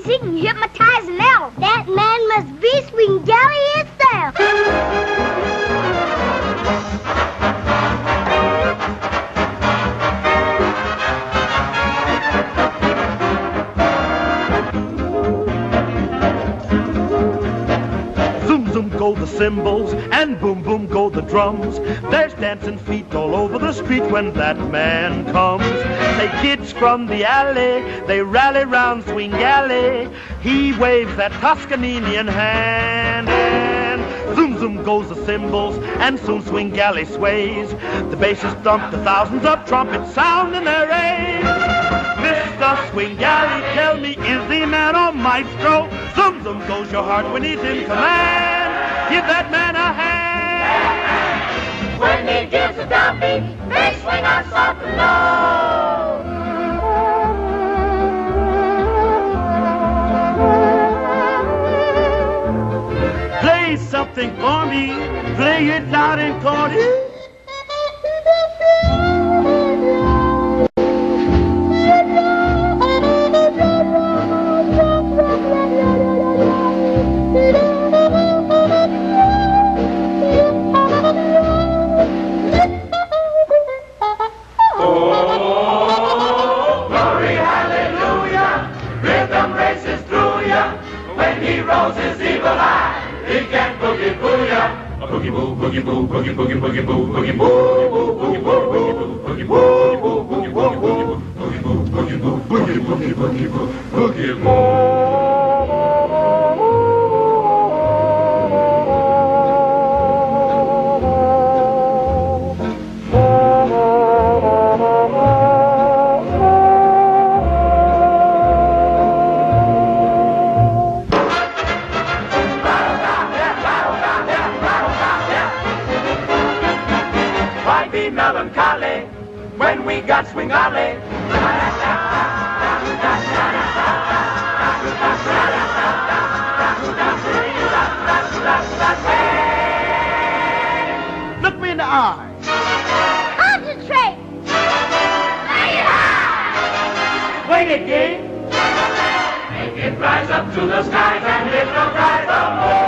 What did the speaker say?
he can hypnotize an elf. That man must be Swingally itself. Zoom, zoom go the cymbals, and boom, boom go the drums. There's dancing feet all over the street when that man comes. Say, kids from the alley, they rally round Swingally. He waves that Toscaninian hand, and zoom, zoom goes the cymbals, and soon Swingally sways. The basses thump, the thousands of trumpets sound in their aid. Mr. Swingally, tell me, is he man or maestro? Zoom, zoom goes your heart when he's in command. Give that man a hand. When he gives a downbeat, they swing on soft and low. Play something for me, play it loud and corny. Boogie boo, boogie boo, boogie boogie boogie boo, boogie boo, boogie boo, boogie boo, boogie boo, boogie boo, boogie boo, boogie boo, boogie boo, boogie boogie boogie boo, boogie boo. Melancholy when we got Swingally. Look me in the eye. Concentrate. Lay it high. Wait again. Make it rise up to the skies and hypnotize the moon.